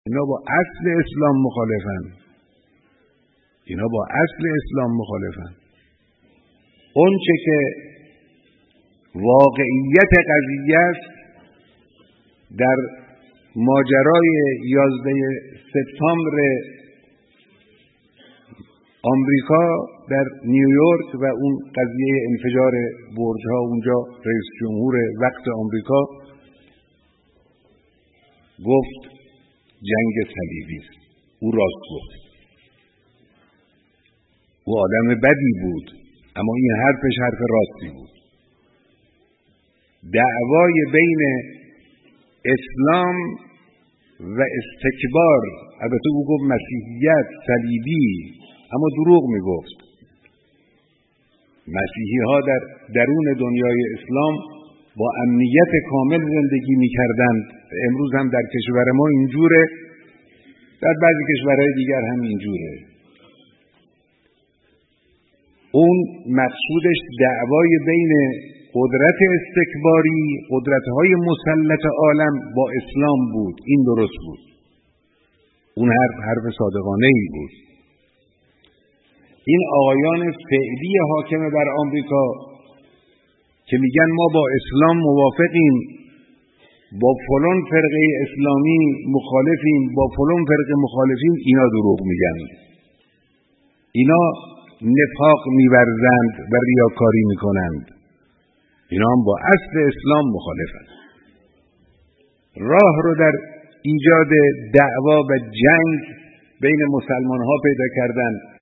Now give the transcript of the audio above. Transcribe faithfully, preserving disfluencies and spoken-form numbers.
اینا با اصل اسلام مخالفن. اینا با اصل اسلام مخالفن. اون چه که واقعیت قضیه است در ماجرای یازده سپتامبر آمریکا در نیویورک و اون قضیه انفجار برج‌ها اونجا، رئیس جمهور وقت آمریکا گفت جنگ صلیبی است. او راست گفت. او آدم بدی بود، اما این حرفش حرف راستی بود. دعوای بین اسلام و استکبار، البته او گفت مسیحیت صلیبی، اما دروغ میگفت. مسیحی ها در درون دنیای اسلام با امنیت کامل زندگی میکردند. امروز هم در کشور ما اینجوره، در بعضی کشورهای دیگر هم اینجوره. اون مقصودش دعوای بین قدرت استکباری، قدرت‌های مسلط عالم با اسلام بود. این درست بود. اون حرف حرف صادقانه ای بود. این آقایان فعلی حاکم بر آمریکا که میگن ما با اسلام موافقیم، با فلان فرقه اسلامی مخالفیم، با فلان فرقه مخالفیم، اینا دروغ میگن. اینا نفاق می‌ورزند و ریاکاری میکنند. اینا هم با اصل اسلام مخالفند. راه رو در ایجاد دعوا و جنگ بین مسلمان ها پیدا کردن